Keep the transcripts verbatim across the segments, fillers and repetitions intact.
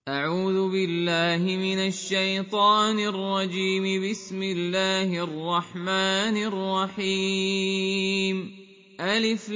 أعوذ بالله من الشيطان الرجيم. بسم الله الرحمن الرحيم. ألف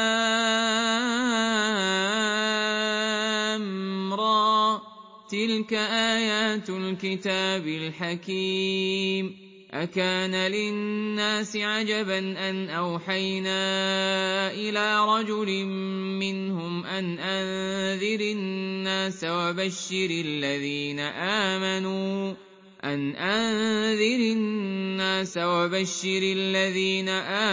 لام را، تلك آيات الكتاب الحكيم. أكان للناس عجبا أن أوحينا إلى رجل منهم أن أنذر الناس وبشر الذين آمنوا أن أنذر الناس وبشر الذين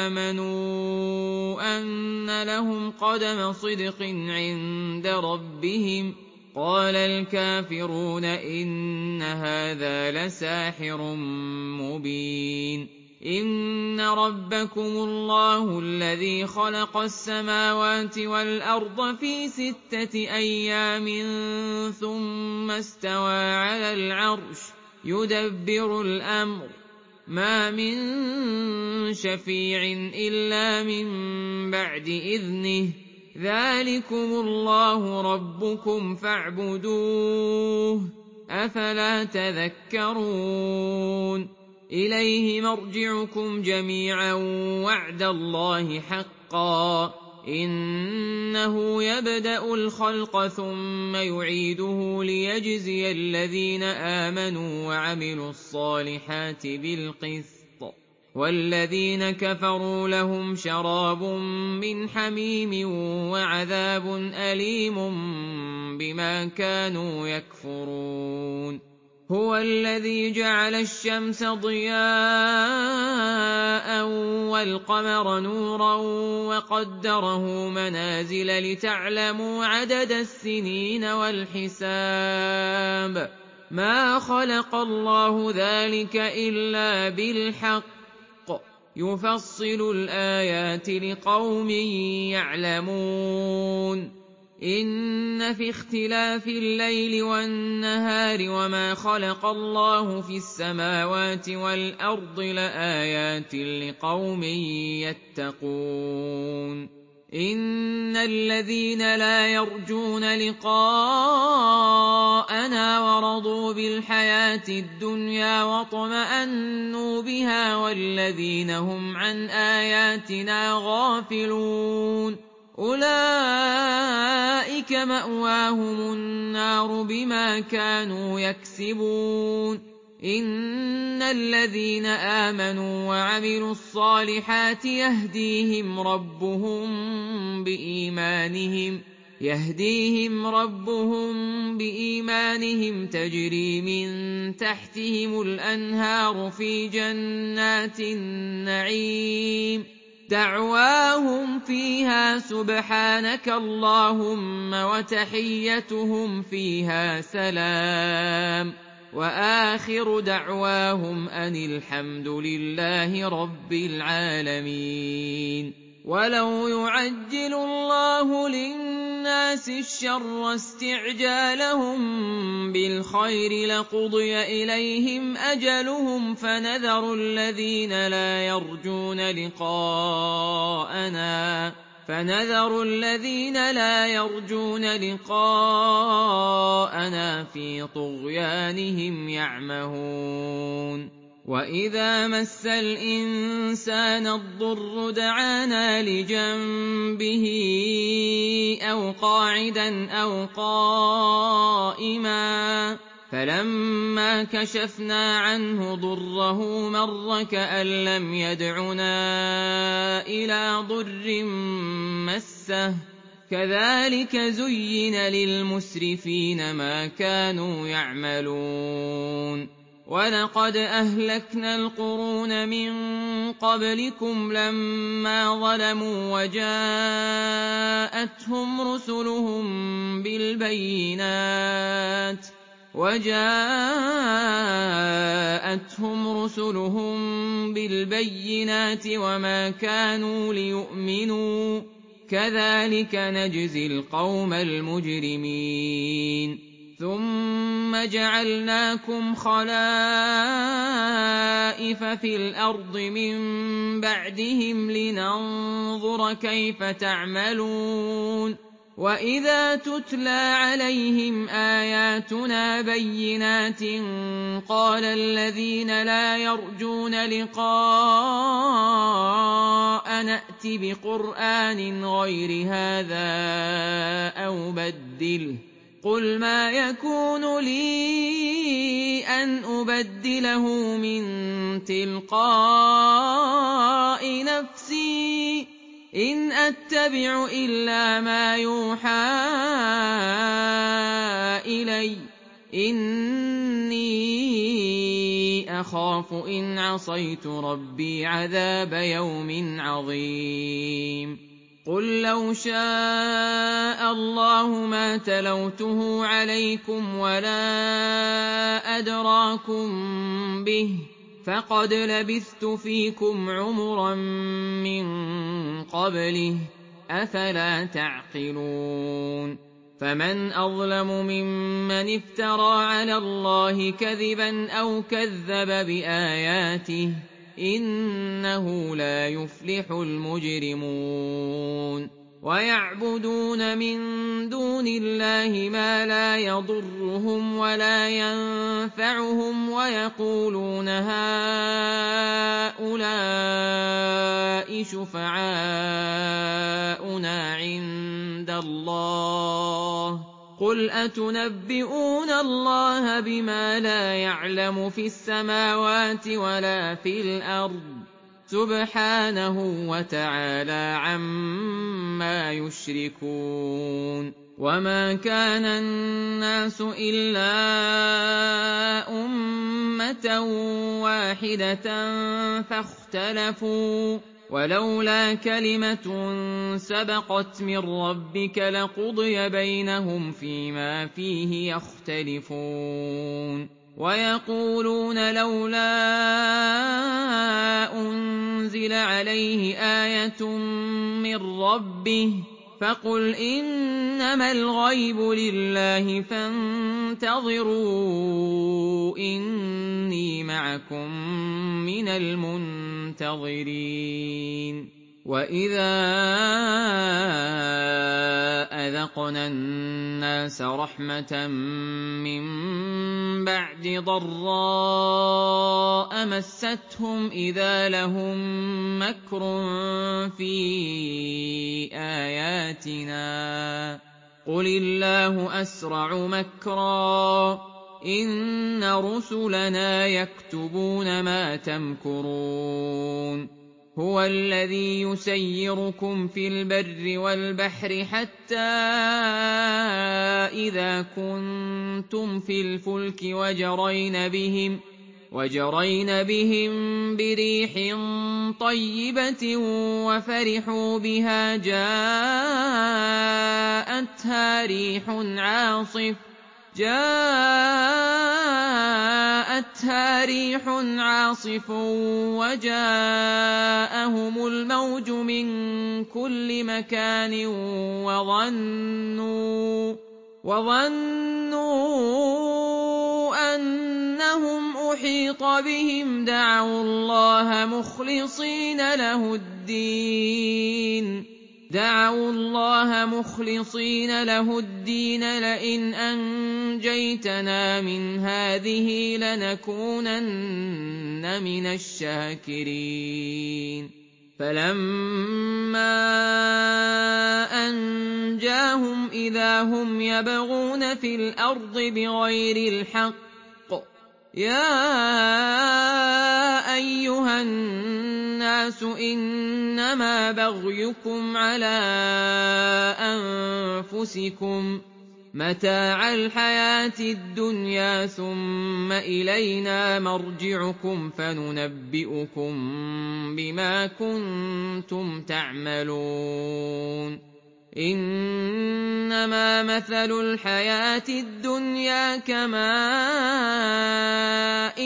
آمنوا أن لهم قدم صدق عند ربهم. قال الكافرون إن هذا لساحر مبين. إن ربكم الله الذي خلق السماوات والأرض في ستة أيام ثم استوى على العرش يدبر الأمر، ما من شفيع إلا من بعد إذنه، ذلكم الله ربكم فاعبدوه، أفلا تذكرون. إليه مرجعكم جميعا وعد الله حقا، إنه يبدأ الخلق ثم يعيده ليجزي الذين آمنوا وعملوا الصالحات بالقسط، والذين كفروا لهم شراب من حميم وعذاب أليم بما كانوا يكفرون. هو الذي جعل الشمس ضياء والقمر نورا وقدره منازل لتعلموا عدد السنين والحساب، ما خلق الله ذلك إلا بالحق، يفصل الآيات لقوم يعلمون. إن في اختلاف الليل والنهار وما خلق الله في السماوات والأرض لآيات لقوم يتقون. إن الذين لا يرجون لقاءنا ورضوا بالحياة الدنيا واطمأنوا بها والذين هم عن آياتنا غافلون أولئك مأواهم النار بما كانوا يكسبون. إن الذين آمنوا وعملوا الصالحات يهديهم ربهم بإيمانهم يهديهم ربهم بإيمانهم تجري من تحتهم الأنهار في جنات النعيم، دعواهم فيها سبحانك اللهم وتحيتهم فيها سلام، وآخر دعواهم أن الحمد لله رب العالمين. ولو يعجل الله للناس الشر استعجالهم بالخير لقضي إليهم أجلهم فنذر الذين لا يرجون لقاءنا فنذر الذين لا يرجون لقاءنا في طغيانهم يعمهون. وإذا مس الإنسان الضر دعانا لجنبه أو قاعدا أو قائما، فلما كشفنا عنه ضره مر كأن لم يدعنا إلى ضر مسه، كذلك زين للمسرفين ما كانوا يعملون. ولقد أهلكنا القرون من قبلكم لما ظلموا وجاءتهم رسلهم بالبينات وجاءتهم رسلهم بالبينات وما كانوا ليؤمنوا، كذلك نجزي القوم المجرمين. ثم جعلناكم خلائف في الأرض من بعدهم لننظر كيف تعملون وَإِذَا تُتْلَىٰ عَلَيْهِمْ آيَاتُنَا بَيِّنَاتٍ قَالَ الَّذِينَ لَا يَرْجُونَ لِقَاءَنَا ائْتِ بِقُرْآنٍ غَيْرِ هَٰذَا أَوْ بَدِّلْهُ ۚ قُلْ مَا يَكُونُ لِي أَنْ أُبَدِّلَهُ مِن تِلْقَاءِ نَفْسِي ۖ إِنْ أَتَّبِعُ إِلَّا مَا يُوحَىٰ إِلَيَّ ۖ إِنِّي أَخَافُ إِنْ عَصَيْتُ رَبِّي عَذَابَ يَوْمٍ عَظِيمٍ قُل لَّوْ شَاءَ اللَّهُ مَا تَلَوْتُهُ عَلَيْكُمْ وَلَا أَدْرَاكُم بِهِ ۖ فَقَدْ لَبِثْتُ فِيكُمْ عُمُرًا مِّن قَبْلِهِ ۚ أَفَلَا تَعْقِلُونَ فَمَنْ أَظْلَمُ مِمَّنِ افْتَرَىٰ عَلَى اللَّهِ كَذِبًا أَوْ كَذَّبَ بِآيَاتِهِ ۚ إِنَّهُ لَا يُفْلِحُ الْمُجْرِمُونَ وَيَعْبُدُونَ مِن دُونِ اللَّهِ مَا لَا يَضُرُّهُمْ وَلَا يَنفَعُهُمْ وَيَقُولُونَ هَٰؤُلَاءِ شُفَعَاؤُنَا عِندَ اللَّهِ ۚ قُلْ أَتُنَبِّئُونَ اللَّهَ بِمَا لَا يَعْلَمُ فِي السَّمَاوَاتِ وَلَا فِي الْأَرْضِ ۚ سُبْحَانَهُ وَتَعَالَىٰ عَمَّا يُشْرِكُونَ وَمَا كَانَ النَّاسُ إِلَّا أُمَّةً وَاحِدَةً فَاخْتَلَفُوا ۚ وَلَوْلَا كَلِمَةٌ سَبَقَتْ مِن رَّبِّكَ لَقُضِيَ بَيْنَهُمْ فِيمَا فِيهِ يَخْتَلِفُونَ وَيَقُولُونَ لَوْلَا أُنزِلَ عَلَيْهِ آيَةٌ مِّن رَّبِّهِ ۖ فَقُلْ إِنَّمَا الْغَيْبُ لِلَّهِ فَانتَظِرُوا إِنِّي مَعَكُم مِّنَ الْمُنتَظِرِينَ وَإِذَا أَذَقْنَا النَّاسَ رَحْمَةً مِّن بَعْدِ ضَرَّاءَ مَسَّتْهُمْ إِذَا لَهُم مَّكْرٌ فِي آيَاتِنَا ۚ قُلِ اللَّهُ أَسْرَعُ مَكْرًا ۚ إِنَّ رُسُلَنَا يَكْتُبُونَ مَا تَمْكُرُونَ هُوَ الَّذِي يُسَيِّرُكُمْ فِي الْبَرِّ وَالْبَحْرِ حَتَّىٰ إِذَا كُنتُمْ فِي الْفُلْكِ وَجَرَيْنَ بِهِم بِرِيحٍ طَيِّبَةٍ وَفَرِحُوا بِهَا جَاءَتْهَا رِيحٌ عَاصِفٌ وَجَاءَهُمُ الْمَوْجُ مِن كُلِّ مَكَانٍ وَظَنُّوا أَنَّهُمْ أُحِيطَ بِهِمْ دَعَوُا اللَّهَ مُخْلِصِينَ لَهُ الدِّينَ لَئِنْ أَنجَيْتَنَا مِنْ هَٰذِهِ لَنَكُونَنَّ مِنَ الشَّاكِرِينَ فَلَمَّا أَنجَاهُمْ إِذَا هُمْ يَبْغُونَ فِي الْأَرْضِ بِغَيْرِ الْحَقِّ ۗ يَا أَيُّهَا النَّاسُ إِنَّمَا بَغْيُكُمْ عَلَىٰ أَنفُسِكُم ۖ مَّتَاعَ الْحَيَاةِ الدُّنْيَا ثُمَّ إِلَيْنَا مَرْجِعُكُمْ فَنُنَبِّئُكُم بِمَا كُنتُمْ تَعْمَلُونَ إِنَّمَا مَثَلُ الْحَيَاةِ الدُّنْيَا كَمَاءٍ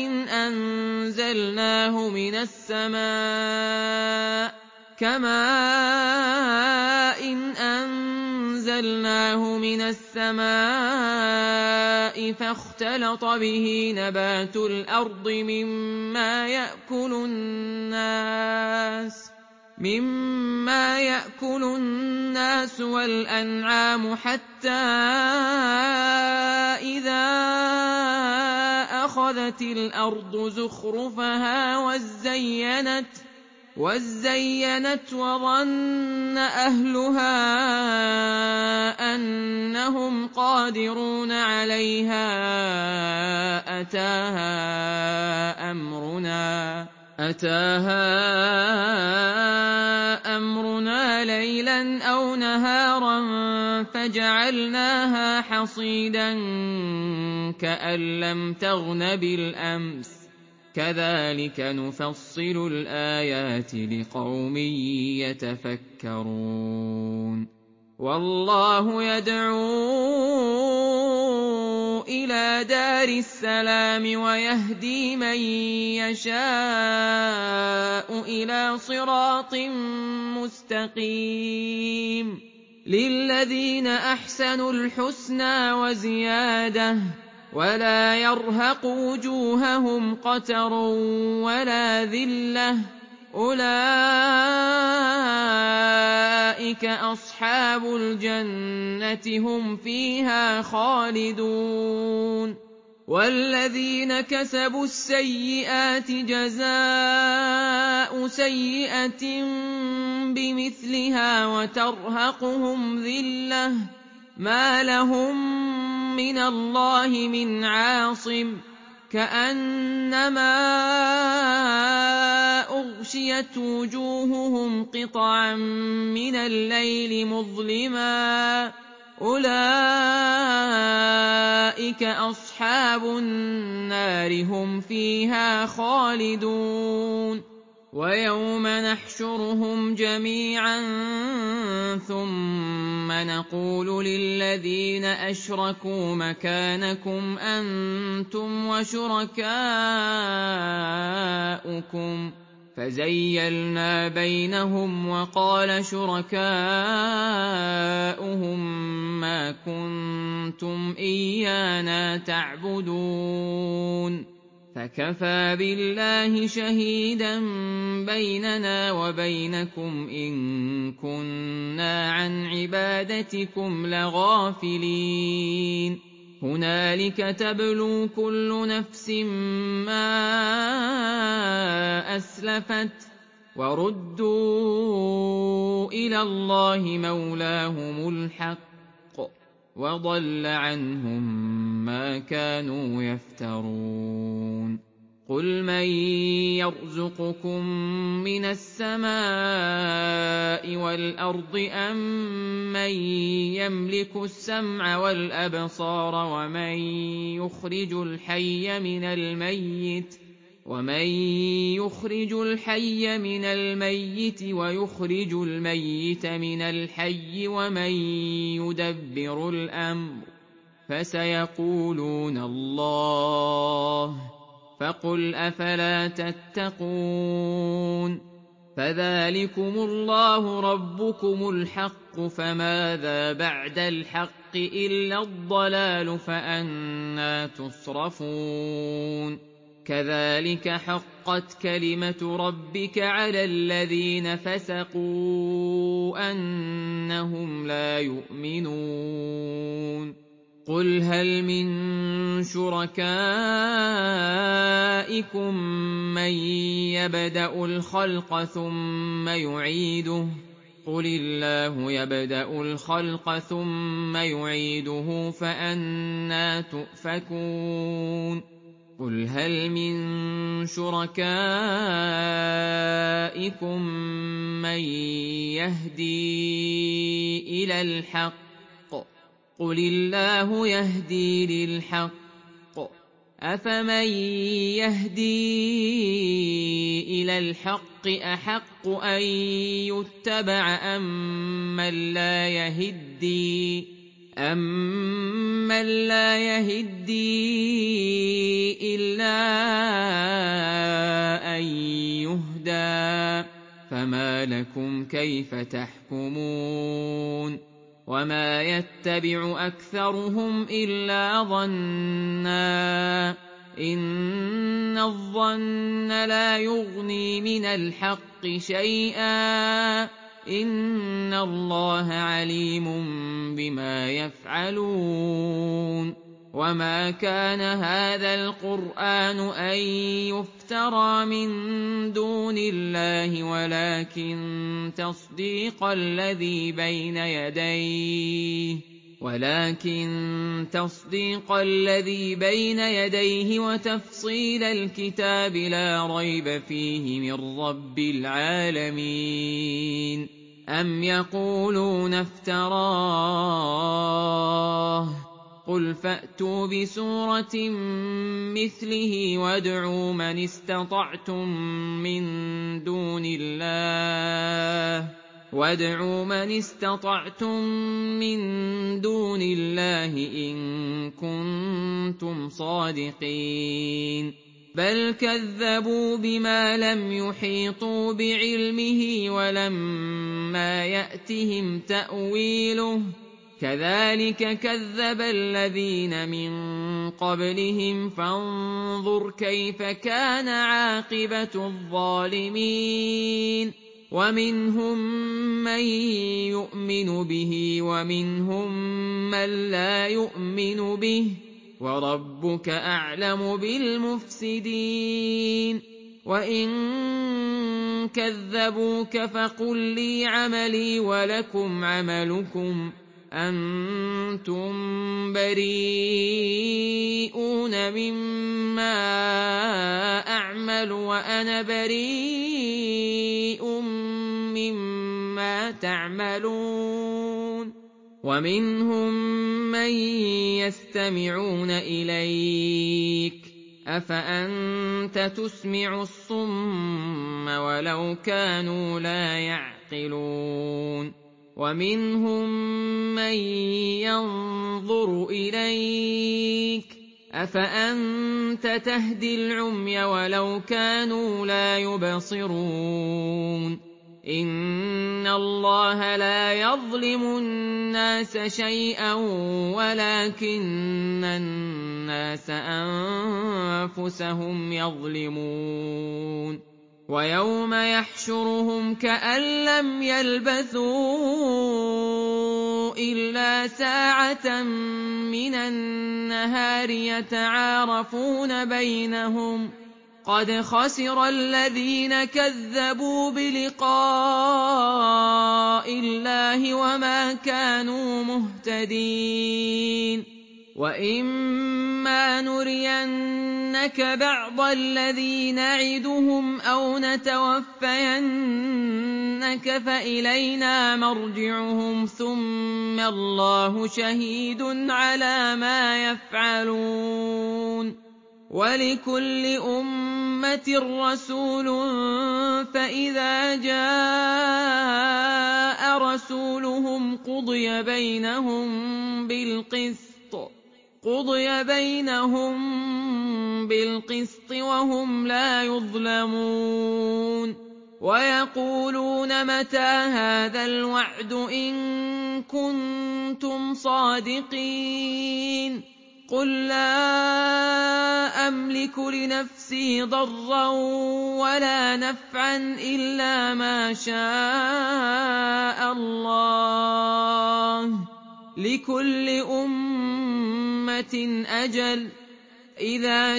أَنزَلْنَاهُ مِنَ السَّمَاءِ فَاخْتَلَطَ بِهِ نَبَاتُ الْأَرْضِ مِمَّا مما يأكل الناس والأنعام حتى إذا أخذت الأرض زخرفها وزينت وزينت وظن أهلها أنهم قادرون عليها أتاها أمرنا أتاها أمرنا ليلا أو نهارا فجعلناها حصيدا كأن لم تغن بالأمس كذلك نفصل الآيات لقوم يتفكرون والله يدعو إلى دار السلام ويهدي من يشاء إلى صراط مستقيم للذين أحسنوا الحسنى وزيادة ولا يرهق وجوههم قتر ولا ذلة أولئك أصحاب الجنة هم فيها خالدون والذين كسبوا السيئات جزاء سيئة بمثلها وترهقهم ذلة ما لهم من الله من عاصم كأنما أغشيت وجوههم قطعا من الليل مظلما أولئك أصحاب النار هم فيها خالدون ويوم نحشرهم جميعا ثم نقول للذين أشركوا مكانكم أنتم وشركاؤكم فزيلنا بينهم وقال شركاؤهم ما كنتم إيانا تعبدون فكفى بالله شهيدا بيننا وبينكم إن كنا عن عبادتكم لغافلين هنالك تبلو كل نفس ما أسلفت وردوا إلى الله مولاهم الحق وضل عنهم ما كانوا يفترون قل من يرزقكم من السماء والأرض أم من يملك السمع والأبصار ومن يخرج الحي من الميت ومن يخرج الحي من الميت ويخرج الميت من الحي ومن يدبر الأمر فسيقولون الله فقل أفلا تتقون فذلكم الله ربكم الحق فماذا بعد الحق إلا الضلال فأنى تصرفون كذلك حقت كلمة ربك على الذين فسقوا أنهم لا يؤمنون قل هل من شركائكم من يبدأ الخلق ثم يعيده قل الله يبدأ الخلق ثم يعيده فأنى تؤفكون قل هل من شركائكم من يهدي إلى الحق قل الله يهدي للحق أفمن يهدي إلى الحق أحق أن يتبع أمن لا يهدي أمن لا يهدي إلا أن يهدى فما لكم كيف تحكمون وما يتبع أكثرهم إلا ظنًّا إِنَّ الظَّنَّ لَا يُغْنِي مِنَ الْحَقِّ شَيْئًا ۚ إِنَّ اللَّهَ عَلِيمٌ بِمَا يَفْعَلُونَ وَمَا كَانَ هَٰذَا الْقُرْآنُ أَن يُفْتَرَىٰ مِن دُونِ اللَّهِ وَلَٰكِن تَصْدِيقَ الَّذِي بَيْنَ يَدَيْهِ وَلَٰكِن تَصْدِيقَ الَّذِي بَيْنَ يَدَيْهِ وَتَفْصِيلَ الْكِتَابِ لَا رَيْبَ فِيهِ مِن رَّبِّ الْعَالَمِينَ أَمْ يَقُولُونَ افْتَرَاهُ ۖ قُلْ فَأْتُوا بِسُورَةٍ مِّثْلِهِ وَادْعُوا مَنِ اسْتَطَعْتُم مِّن دُونِ اللَّهِ وَادْعُوا مَنِ اسْتَطَعْتُم مِّن دُونِ اللَّهِ إِن كُنتُمْ صَادِقِينَ بَلْ كَذَّبُوا بِمَا لَمْ يُحِيطُوا بِعِلْمِهِ وَلَمَّا يَأْتِهِمْ تَأْوِيلُهُ ۚ كَذَٰلِكَ كَذَّبَ الَّذِينَ مِن قَبْلِهِمْ فَانظُرْ كَيْفَ كَانَ عَاقِبَةُ الظَّالِمِينَ وَمِنْهُم مَّن يُؤْمِنُ بِهِ وَمِنْهُم مَّن لَّا يُؤْمِنُ بِهِ ۚ وَرَبُّكَ أَعْلَمُ بِالْمُفْسِدِينَ وَإِن كَذَّبُوكَ فَقُل لِّي عَمَلِي وَلَكُمْ عَمَلُكُمْ ۖ أَنتُم بَرِيئُونَ مِمَّا أَعْمَلُ وَأَنَا بَرِيءٌ مِّمَّا تَعْمَلُونَ وَمِنْهُم مَّن يَسْتَمِعُونَ إِلَيْكَ ۚ أَفَأَنتَ تُسْمِعُ الصُّمَّ وَلَوْ كَانُوا لَا يَعْقِلُونَ وَمِنْهُم مَّن يَنظُرُ إِلَيْكَ ۚ أَفَأَنتَ تَهْدِي الْعُمْيَ وَلَوْ كَانُوا لَا يُبْصِرُونَ إِنَّ اللَّهَ لَا يَظْلِمُ النَّاسَ شَيْئًا وَلَٰكِنَّ النَّاسَ أَنفُسَهُمْ يَظْلِمُونَ وَيَوْمَ يَحْشُرُهُمْ كَأَن لَّمْ يَلْبَثُوا إِلَّا سَاعَةً مِّنَ النَّهَارِ يَتَعَارَفُونَ بَيْنَهُمْ ۚ قَدْ خَسِرَ الَّذِينَ كَذَّبُوا بِلِقَاءِ اللَّهِ وَمَا كَانُوا مُهْتَدِينَ وَإِمَّا نُرِيَنَّكَ بَعْضَ الَّذِي نَعِدُهُمْ أَوْ نَتَوَفَّيَنَّكَ فَإِلَيْنَا مَرْجِعُهُمْ ثُمَّ اللَّهُ شَهِيدٌ عَلَىٰ مَا يَفْعَلُونَ وَلِكُلِّ أُمَّةٍ رَّسُولٌ فَإِذَا جَاءَ رَسُولُهُمْ قُضِيَ بَيْنَهُم بِالْقِسْطِ وَهُمْ لَا يُظْلَمُونَ وَيَقُولُونَ مَتَىٰ هَٰذَا الْوَعْدُ إِن كُنتُمْ صَادِقِينَ قُل لَّا أَمْلِكُ لِنَفْسِي ضَرًّا وَلَا نَفْعًا إِلَّا مَا شَاءَ اللَّهُ ۗ لِكُلِّ أُمَّةٍ أَجَلٌ ۚ إِذَا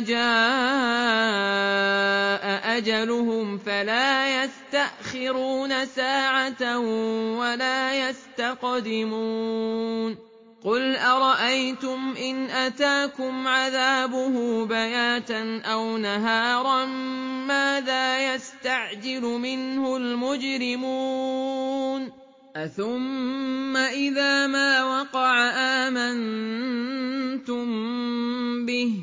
جَاءَ أَجَلُهُمْ فَلَا يَسْتَأْخِرُونَ سَاعَةً وَلَا يَسْتَقْدِمُونَ قُلْ أَرَأَيْتُمْ إِنْ أَتَاكُمْ عَذَابُهُ بَيَاتًا أَوْ نَهَارًا مَّاذَا يَسْتَعْجِلُ مِنْهُ الْمُجْرِمُونَ أَثُمَّ إِذَا مَا وَقَعَ آمَنتُم بِهِ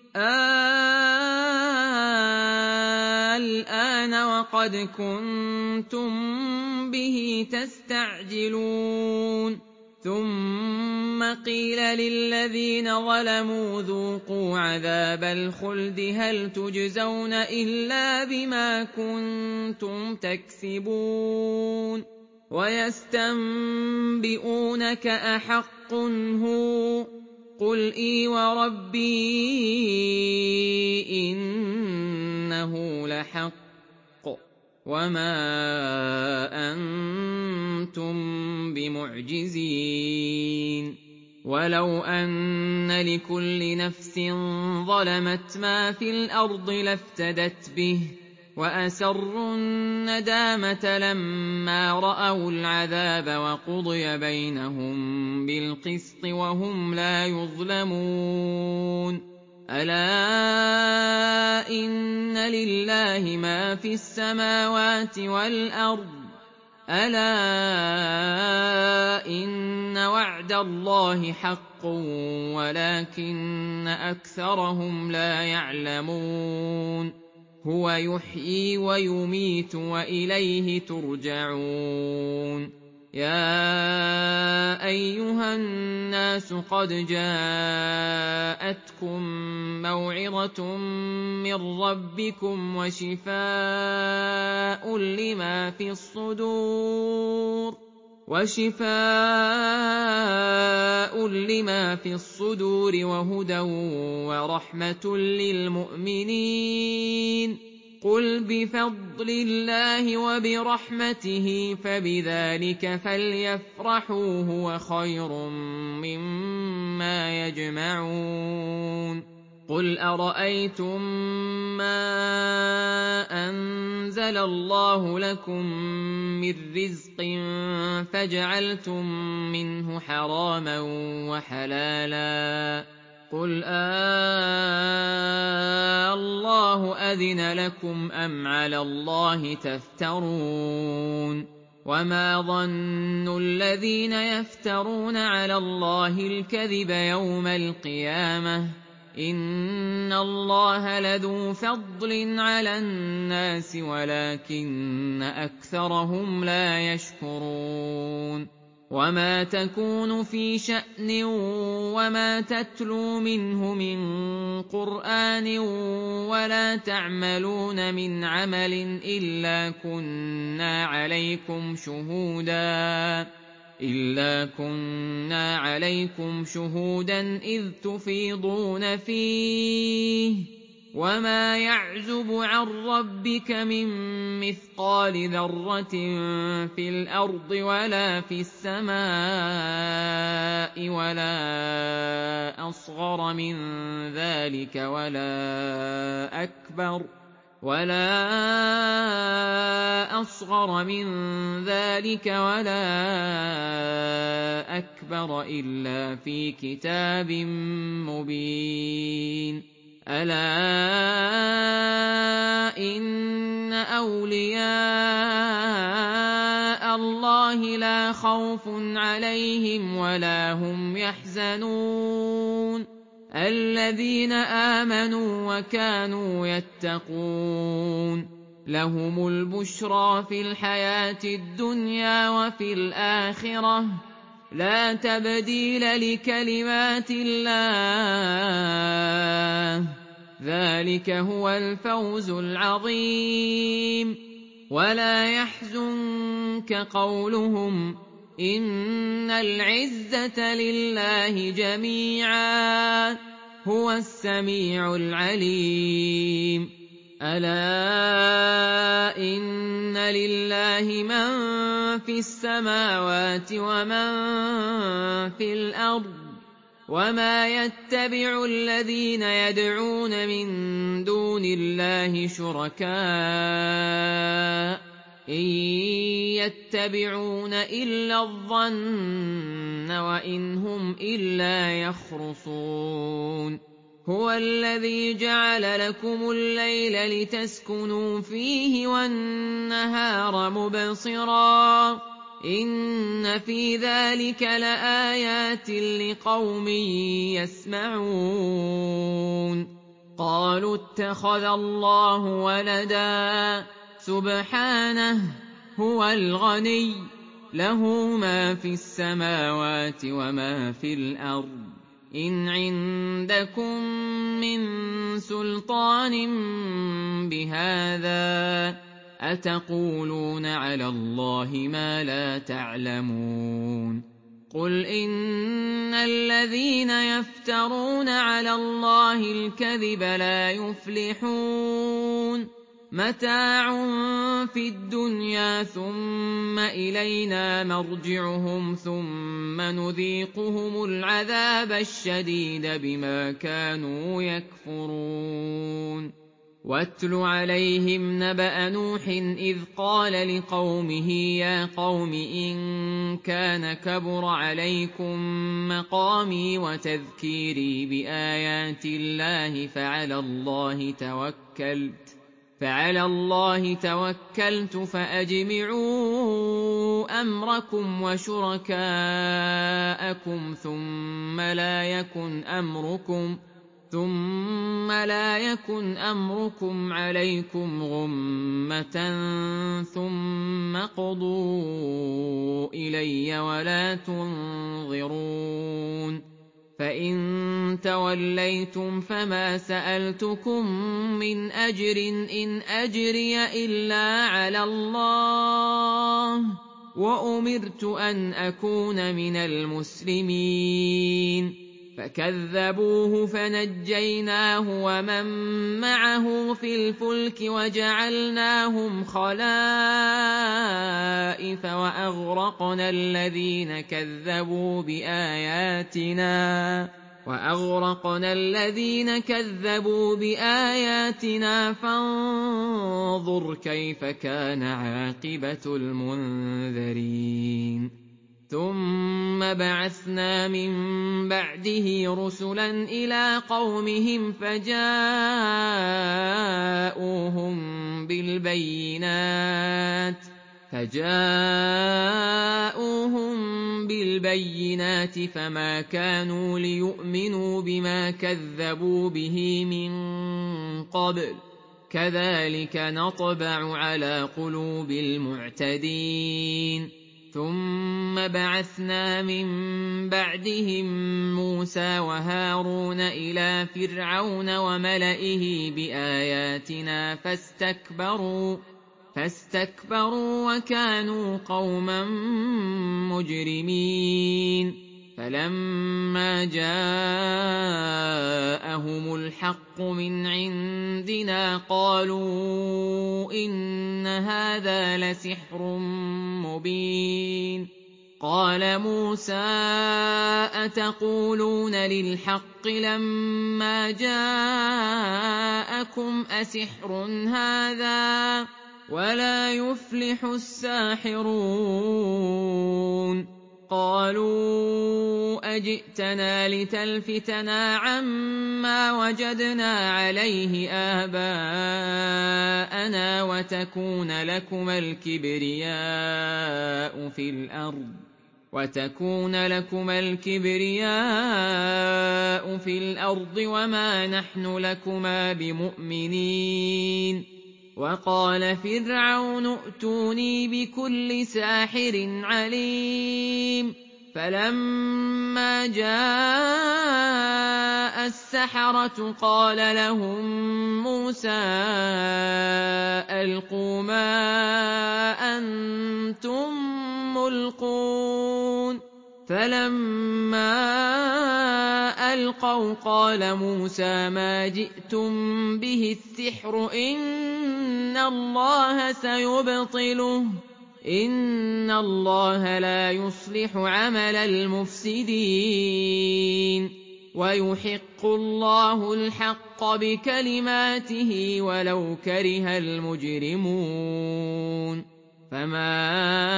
آلْآنَ وَقَدْ كُنتُم بِهِ تَسْتَعْجِلُونَ ثُمَّ قِيلَ لِلَّذِينَ ظَلَمُوا ذُوقُوا عَذَابَ الْخُلْدِ هَلْ تُجْزَوْنَ إِلَّا بِمَا كُنتُمْ تَكْسِبُونَ وَيَسْتَنبِئُونَكَ أَحَقٌّ هُوَ قُلْ إِي وَرَبِّي إِنَّهُ لَحَقٌّ وَمَا أَنتُم بِمُعْجِزِينَ وَلَوْ أَنَّ لِكُلِّ نَفْسٍ ظَلَمَتْ مَا فِي الْأَرْضِ لَافْتَدَتْ بِهِ وَأَسَرُّوا النَّدَامَةَ لَمَّا رَأَوُا الْعَذَابَ وَقُضِيَ بَيْنَهُم بِالْقِسْطِ وَهُمْ لَا يُظْلَمُونَ أَلَا إِنَّ لِلَّهِ مَا فِي السَّمَاوَاتِ وَالْأَرْضِ أَلَا إِنَّ وَعْدَ اللَّهِ حَقٌّ وَلَٰكِنَّ أَكْثَرَهُمْ لَا يَعْلَمُونَ هُوَ يُحْيِي وَيُمِيتُ وَإِلَيْهِ تُرْجَعُونَ يَا أَيُّهَا النَّاسُ قَدْ جَاءَتْكُم مَّوْعِظَةٌ مِّن رَّبِّكُمْ وَشِفَاءٌ لِّمَا فِي الصُّدُورِ وَشِفَاءٌ لِّمَا فِي الصُّدُورِ وَهُدًى وَرَحْمَةٌ لِّلْمُؤْمِنِينَ قُلْ بِفَضْلِ اللَّهِ وَبِرَحْمَتِهِ فَبِذَٰلِكَ فَلْيَفْرَحُوا هُوَ خَيْرٌ مِّمَّا يَجْمَعُونَ قُلْ أَرَأَيْتُم مَّا أَنزَلَ اللَّهُ لَكُم مِّن رِّزْقٍ فَجَعَلْتُم مِّنْهُ حَرَامًا وَحَلَالًا قُلْ آللَّهُ أَذِنَ لَكُمْ أَمْ عَلَى اللَّهِ تَفْتَرُونَ وَمَا ظَنُّ الَّذِينَ يَفْتَرُونَ عَلَى اللَّهِ الْكَذِبَ يَوْمَ الْقِيَامَةِ إِنَّ اللَّهَ لَذُو فَضْلٍ عَلَى النَّاسِ وَلَٰكِنَّ أَكْثَرَهُمْ لَا يَشْكُرُونَ وَمَا تَكُونُ فِي شَأْنٍ وَمَا تَتْلُو مِنْهُ مِن قُرْآنٍ وَلَا تَعْمَلُونَ مِنْ عَمَلٍ إِلَّا كُنَّا عَلَيْكُمْ شُهُودًا إِلَّا كُنَّا عَلَيْكُمْ شُهُودًا إِذْ تُفِيضُونَ فِيهِ وَمَا يَعْزُبُ عَن رَّبِّكَ مِن مِّثْقَالِ ذَرَّةٍ فِي الْأَرْضِ وَلَا فِي السَّمَاءِ وَلَا أَصْغَرَ مِن ذَٰلِكَ وَلَا أَكْبَرَ وَلَا أَصْغَرَ مِن ذَٰلِكَ وَلَا أَكْبَرَ إِلَّا فِي كِتَابٍ مُّبِينٍ أَلَا إِنَّ أَوْلِيَاءَ اللَّهِ لَا خَوْفٌ عَلَيْهِمْ وَلَا هُمْ يَحْزَنُونَ الَّذِينَ آمَنُوا وَكَانُوا يَتَّقُونَ لَهُمُ الْبُشْرَىٰ فِي الْحَيَاةِ الدُّنْيَا وَفِي الْآخِرَةِ ۖ لَا تَبْدِيلَ لِكَلِمَاتِ اللَّهِ ۚ ذَٰلِكَ هُوَ الْفَوْزُ الْعَظِيمُ وَلَا يَحْزُنكَ قَوْلُهُمْ ۘ إِنَّ الْعِزَّةَ لِلَّهِ جَمِيعًا ۚ هُوَ السَّمِيعُ الْعَلِيمُ أَلَا إِنَّ لِلَّهِ مَن فِي السَّمَاوَاتِ وَمَن فِي الْأَرْضِ ۗ وَمَا يَتَّبِعُ الَّذِينَ يَدْعُونَ مِن دُونِ اللَّهِ شُرَكَاءَ إِن يَتَّبِعُونَ إِلَّا الظَّنَّ وَإِنْ هُمْ إِلَّا يَخْرُصُونَ هُوَ الَّذِي جَعَلَ لَكُمُ اللَّيْلَ لِتَسْكُنُوا فِيهِ وَالنَّهَارَ مُبْصِرًا ۚ إِنَّ فِي ذَٰلِكَ لَآيَاتٍ لِّقَوْمٍ يَسْمَعُونَ قَالُوا اتَّخَذَ اللَّهُ وَلَدًا سُبْحَانَهُ ۖ هُوَ الْغَنِيُّ ۖ لَهُ مَا فِي السَّمَاوَاتِ وَمَا فِي الْأَرْضِ ۚ إِنْ عِندَكُم مِّن سُلْطَانٍ بِهَٰذَا ۚ أَتَقُولُونَ عَلَى اللَّهِ مَا لَا تَعْلَمُونَ قُلْ إِنَّ الَّذِينَ يَفْتَرُونَ عَلَى اللَّهِ الْكَذِبَ لَا يُفْلِحُونَ مَتَاعٌ فِي الدُّنْيَا ثُمَّ إِلَيْنَا مَرْجِعُهُمْ ثُمَّ نُذِيقُهُمُ الْعَذَابَ الشَّدِيدَ بِمَا كَانُوا يَكْفُرُونَ وَاتْلُ عَلَيْهِمْ نَبَأَ نُوحٍ إِذْ قَالَ لِقَوْمِهِ يَا قَوْمِ إِن كَانَ كَبُرَ عَلَيْكُم مَّقَامِي وَتَذْكِيرِي بِآيَاتِ اللَّهِ فَعَلَى اللَّهِ تَوَكَّلْتُ فعلى الله توكلت فأجمعوا أمركم وشركاءكم ثم لا يكن أمركم ثم لا يكن أمركم عليكم غمة ثم قضوا إلي ولا تنظرون فإن توليتم فما سألتكم من أجر إن أجري إلا على الله وأمرت أن أكون من المسلمين فكذبوه فنجيناه ومن معه في الفلك وجعلناهم خلائف وأغرقنا الذين كذبوا بآياتنا وأغرقنا الذين كذبوا بآياتنا فانظر كيف كان عاقبة المنذرين ثم بعثنا من بعده رسلا إلى قومهم فجاءوهم بالبينات فجاءوهم بالبينات فما كانوا ليؤمنوا بما كذبوا به من قبل كذلك نطبع على قلوب المعتدين ثم بعثنا من بعدهم موسى وهارون إلى فرعون وملئه بآياتنا فاستكبروا فاستكبروا وكانوا قوما مجرمين فلما جاءهم الحق من عندنا قالوا إن هذا لسحر مبين قال موسى أتقولون للحق لما جاءكم أسحر هذا ولا يفلح الساحرون قالوا أجئتنا لتلفتنا عما وجدنا عليه آباءنا وتكون لكما الكبرياء في الأرض وتكون لكما الكبرياء في الأرض وما نحن لكما بمؤمنين وقال فرعون ائتوني بكل ساحر عليم فلما جاء السحرة قال لهم موسى ألقوا ما أنتم ملقون فلما ألقوا قال موسى ما جئتم به السحر إن الله سيبطله إن الله لا يصلح عمل المفسدين ويحق الله الحق بكلماته ولو كره المجرمون فما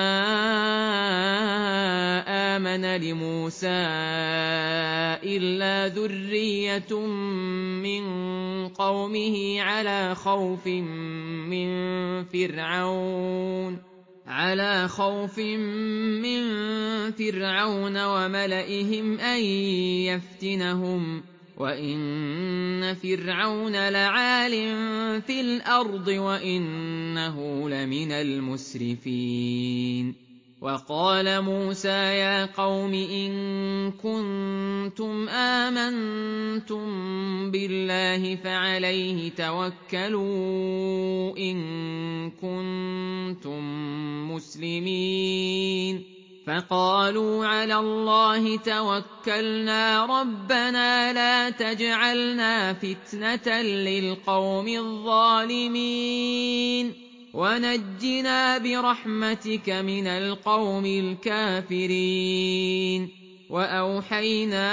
آمن لموسى إلا ذرية من قومه على خوف من فرعون على خوف من فرعون وملئهم أن يفتنهم وإن فرعون لعال في الأرض وإنه لمن المسرفين وقال موسى يا قوم إن كنتم آمنتم بالله فعليه توكلوا إن كنتم مسلمين فقالوا على الله توكلنا ربنا لا تجعلنا فتنة للقوم الظالمين ونجنا برحمتك من القوم الكافرين. وأوحينا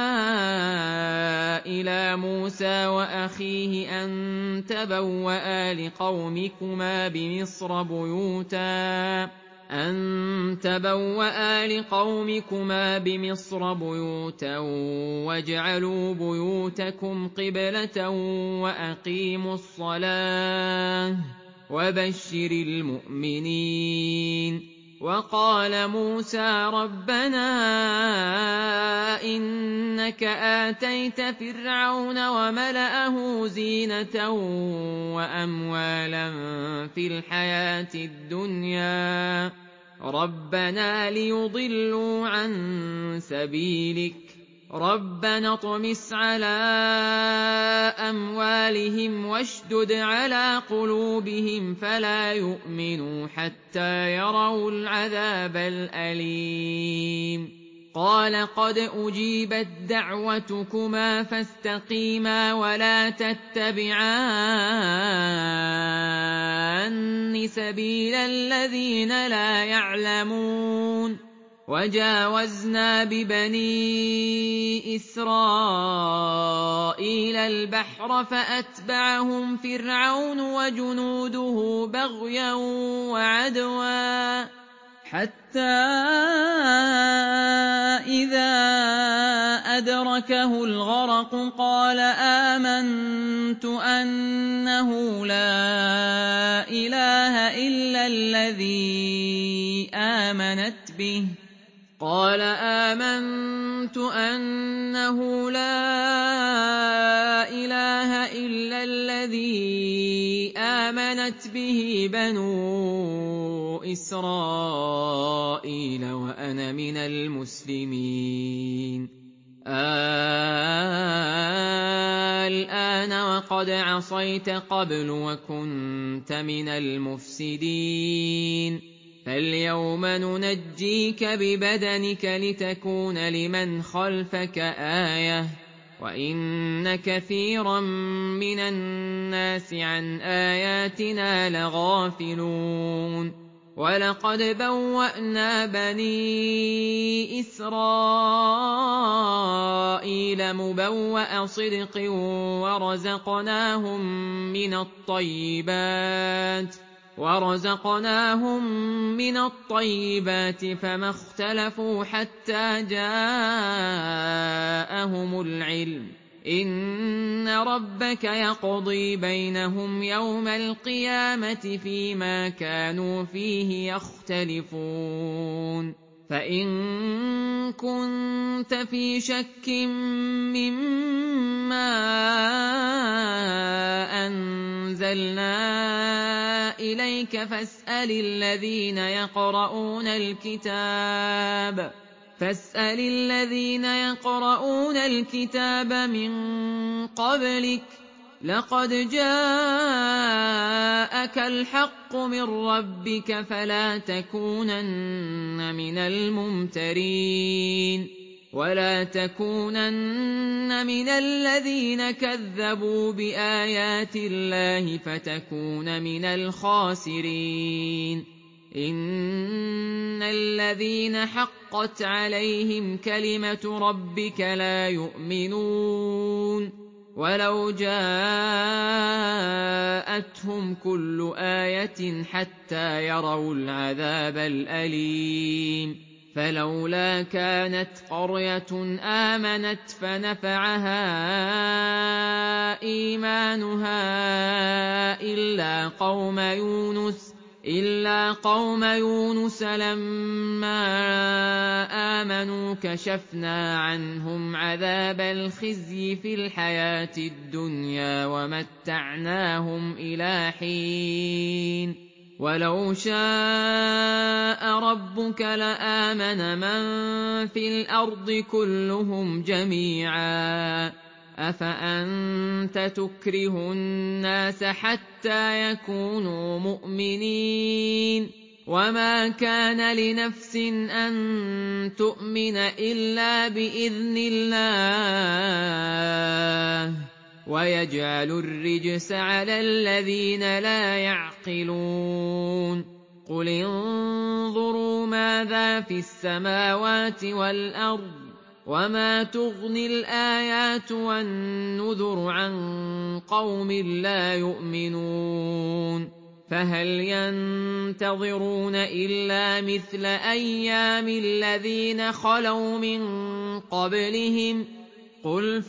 إلى موسى وأخيه أن تبوأ لقومكما بمصر بيوتا أن تبوأ لقومكما بمصر بيوتا واجعلوا بيوتكم قبلة وأقيموا الصلاة وبشر المؤمنين. وقال موسى ربنا إنك آتيت فرعون وملأه زينة وأموالا في الحياة الدنيا ربنا ليضلوا عن سبيلك ربنا اطمس على أموالهم واشدد على قلوبهم فلا يؤمنوا حتى يروا العذاب الأليم. قال قد أجيبت دعوتكما فاستقيما ولا تتبعان سبيل الذين لا يعلمون. وجاوزنا ببني إسرائيل البحر فأتبعهم فرعون وجنوده بغيا وعدوا حتى إذا أدركه الغرق قال آمنت أنه لا إله إلا الذي آمنت به قال آمنت أنه لا إله إلا الذي آمنت به بنو إسرائيل وأنا من المسلمين. الآن وقد عصيت قبل وكنت من المفسدين فاليوم ننجيك ببدنك لتكون لمن خلفك آية وإن كثيرا من الناس عن آياتنا لغافلون. ولقد بوأنا بني إسرائيل مبوأ صدق ورزقناهم من الطيبات ورزقناهم من الطيبات فما اختلفوا حتى جاءهم العلم إن ربك يقضي بينهم يوم القيامة فيما كانوا فيه يختلفون. فإن كنت في شك مما أنزلنا إليك فاسأل الذين يقرؤون الكتاب فاسأل الذين يقرؤون الكتاب من قبلك لقد جاءك الحق من ربك فلا تكونن من الممترين ولا تكونن من الذين كذبوا بآيات الله فتكون من الخاسرين. إن الذين حقت عليهم كلمة ربك لا يؤمنون ولو جاءتهم كل آية حتى يروا العذاب الأليم. فلولا كانت قرية آمنت فنفعها إيمانها إلا قوم يونس إلا قوم يونس لما آمنوا كشفنا عنهم عذاب الخزي في الحياة الدنيا ومتعناهم إلى حين. ولو شاء ربك لآمن من في الأرض كلهم جميعا أفأنت تكره الناس حتى يكونوا مؤمنين وما كان لنفس أن تؤمن إلا بإذن الله ويجعل الرجس على الذين لا يعقلون قل انظروا ماذا في السماوات والأرض وما تغني الآيات والنذر عن قوم لا يؤمنون فهل ينتظرون إلا مثل أيام الذين خلوا من قبلهم قل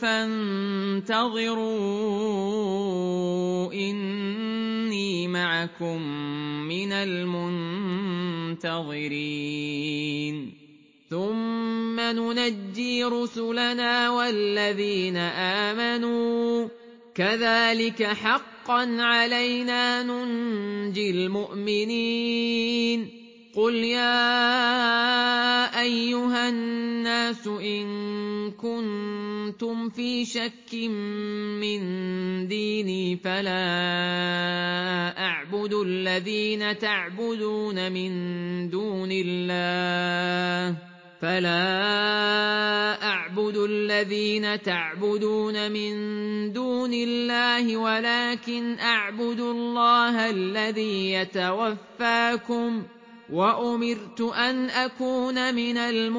فانتظروا إني معكم من المنتظرين ثم ننجي رسلنا والذين آمنوا كذلك حقا علينا ننجي المؤمنين قل يا أيها الناس إن كنتم في شك من ديني فلا أعبد الذين تعبدون من دون الله فلا أعبد الذين تعبدون من دون الله ولكن أعبد الله الذي يتوفاكم وأمرت أن أكون من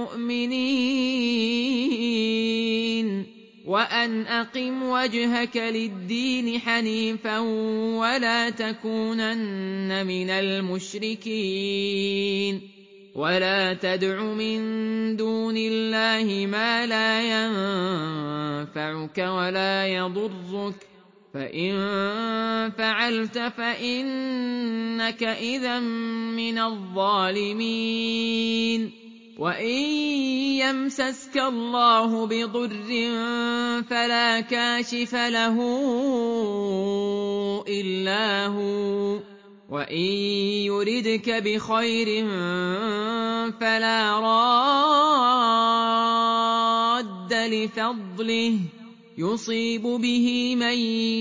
المؤمنين وأن أقم وجهك للدين حنيفا ولا تكونن من المشركين ولا تدع من دون الله ما لا ينفعك ولا يضرك فإن فعلت فإنك إذا من الظالمين وإن يمسسك الله بضر فلا كاشف له إلا هو وإن يردك بخير فلا راد لفضله يصيب به من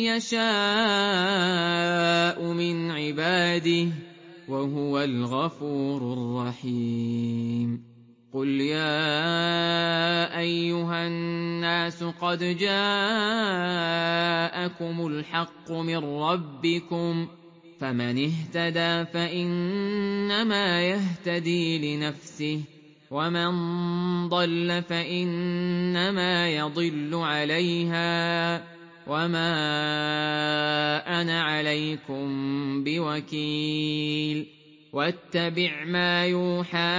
يشاء من عباده وهو الغفور الرحيم قل يا أيها الناس قد جاءكم الحق من ربكم فمن اهتدى فإنما يهتدي لنفسه ومن ضل فإنما يضل عليها وما أنا عليكم بوكيل واتبع ما يوحى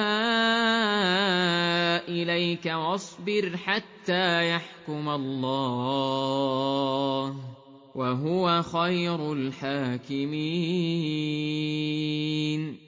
إليك واصبر حتى يحكم الله وهو خير الحاكمين